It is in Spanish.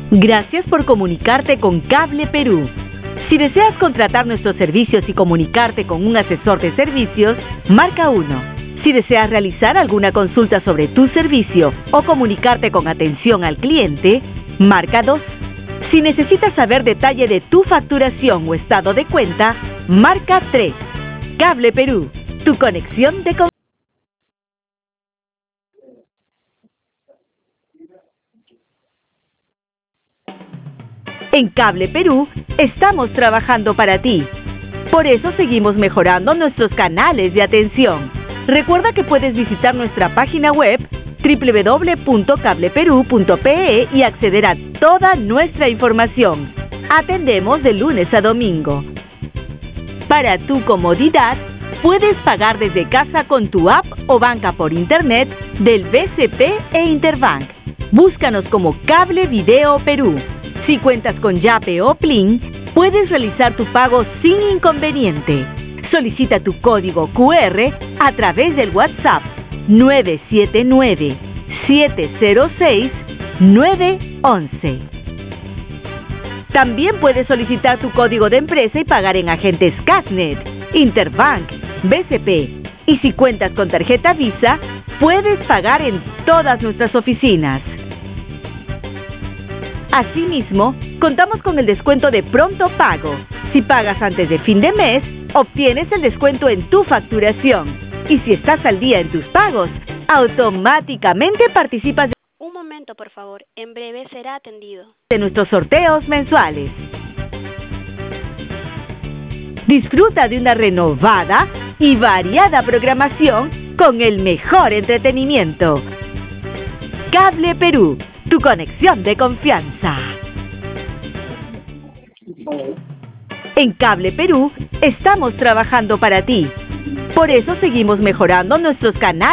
Gracias por comunicarte con Cable Perú. Si deseas contratar nuestros servicios y comunicarte con un asesor de servicios, marca 1. Si deseas realizar alguna consulta sobre tu servicio o comunicarte con atención al cliente, marca 2. Si necesitas saber detalle de tu facturación o estado de cuenta, marca 3. Cable Perú, tu conexión de confianza. En Cable Perú estamos trabajando para ti. Por eso seguimos mejorando nuestros canales de atención. Recuerda que puedes visitar nuestra página web www.cableperú.pe y acceder a toda nuestra información. Atendemos de lunes a domingo. Para tu comodidad, puedes pagar desde casa con tu app o banca por internet del BCP e Interbank. Búscanos como Cable Video Perú. Si cuentas con Yape o Plin, puedes realizar tu pago sin inconveniente. Solicita tu código QR a través del WhatsApp 979-706-911. También puedes solicitar tu código de empresa y pagar en agentes Casnet, Interbank, BCP. Y si cuentas con tarjeta Visa, puedes pagar en todas nuestras oficinas. Asimismo, contamos con el descuento de pronto pago. Si pagas antes de fin de mes, obtienes el descuento en tu facturación. Y si estás al día en tus pagos, automáticamente participas Un momento, por favor. En breve será atendido. de nuestros sorteos mensuales. Disfruta de una renovada y variada programación con el mejor entretenimiento. Cable Perú, tu conexión de confianza. En Cable Perú estamos trabajando para ti. Por eso seguimos mejorando nuestros canales.